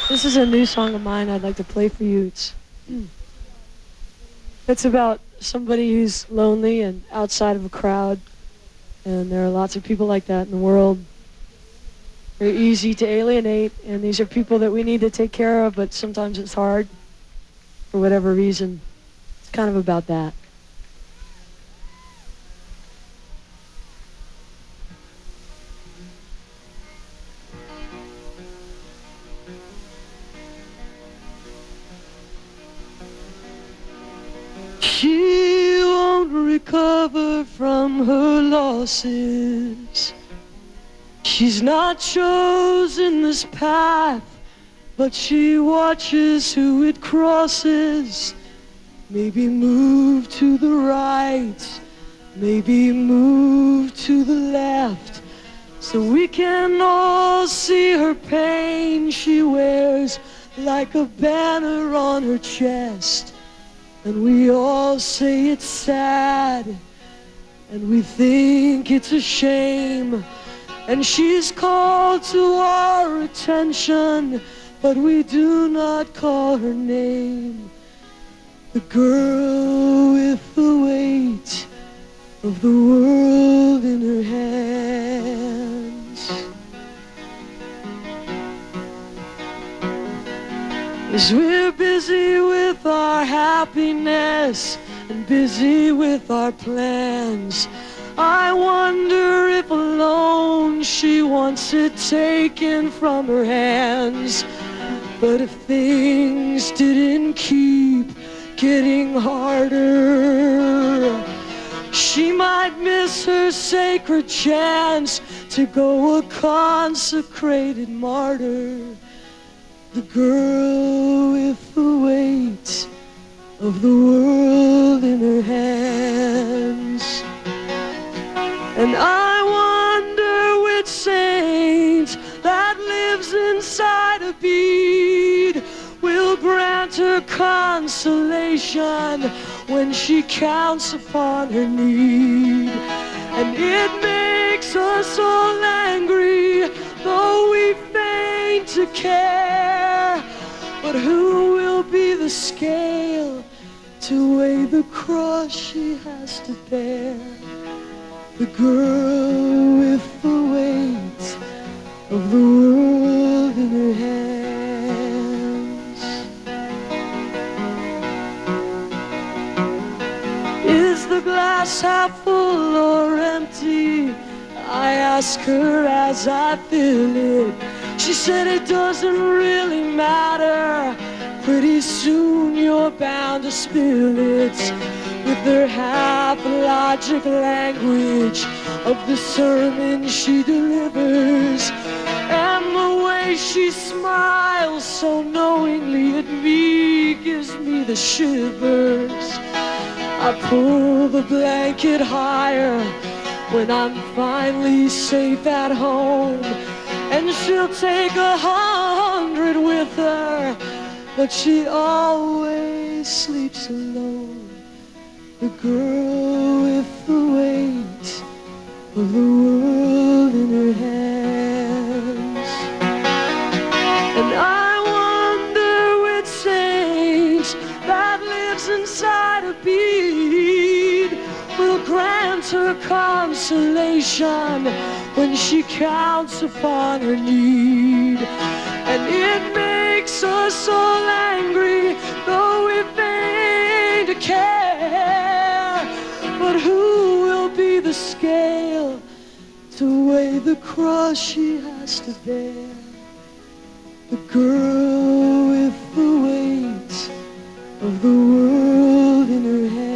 This is a new song of mine I'd like to play for you. It's about somebody who's lonely and outside of a crowd, and there are lots of people like that in the world. They're easy to alienate, and these are people that we need to take care of, but sometimes it's hard for whatever reason. It's kind of about that. She won't recover from her losses. She's not chosen this path, but she watches who it crosses. Maybe move to the right, maybe move to the left, so we can all see her pain she wears like a banner on her chest. And we all say it's sad, and we think it's a shame, and she's called to our attention, but we do not call her name. The girl with the weight of the world in her hands. As we're busy with our happiness and busy with our plans, I wonder if alone she wants it taken from her hands. But if things didn't keep getting harder, she might miss her sacred chance to go a consecrated martyr. The girl with the weight of the world in her hands. And I wonder which saint that lives inside a bead will grant her consolation when she counts upon her need. And it makes us all angry, though we feign to care. But who will be the scale to weigh the cross she has to bear? The girl with the weight of the world in her hands. Is the glass half full or empty? I ask her as I fill it. She said it doesn't really matter. Pretty soon you're bound to spill it. With her half-logic language of the sermon she delivers, and the way she smiles so knowingly at me gives me the shivers. I pull the blanket higher when I'm finally safe at home, and she'll take 100 with her, but she always sleeps alone. The girl with the weight of the world in her hands. And I wonder which saint that lives inside a bead will grant her consolation when she counts upon her need. And it makes us all angry, though we feign to care. But who will be the scale to weigh the cross she has to bear? The girl with the weight of the world in her hand.